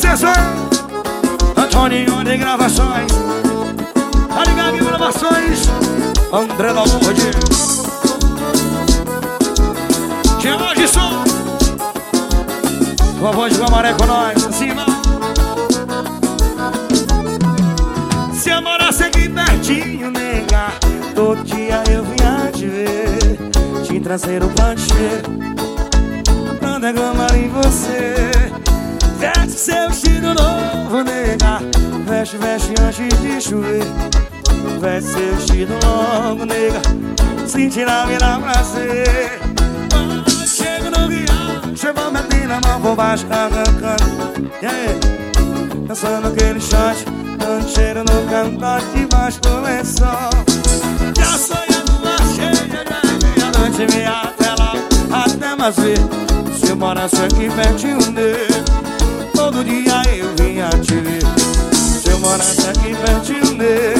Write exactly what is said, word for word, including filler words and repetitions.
atenção, Antônio de Gravações, Aligado em Gravações, André da Lourdes, George Som, tua voz de Guamaré com nós, acima. Se eu morasse aqui pertinho, nega, todo dia eu vinha te ver, te trazer o planche, pra derramar em você. Veste seu vestido novo, nega, veste, veste antes de chover. Veste seu vestido longo, nega, sentirá me dá prazer. Quando chego no riacho, eu vou meter na mão por baixo, arrancando, yeah. Dançando aquele shot, dando cheiro no cangote debaixo do lençol. Já sonhando a cheia, já a noite me até lá, até mais ver. Se eu morasse aqui pertinho dele, todo dia eu vinha te ver. Se eu morasse aqui pertinho dele,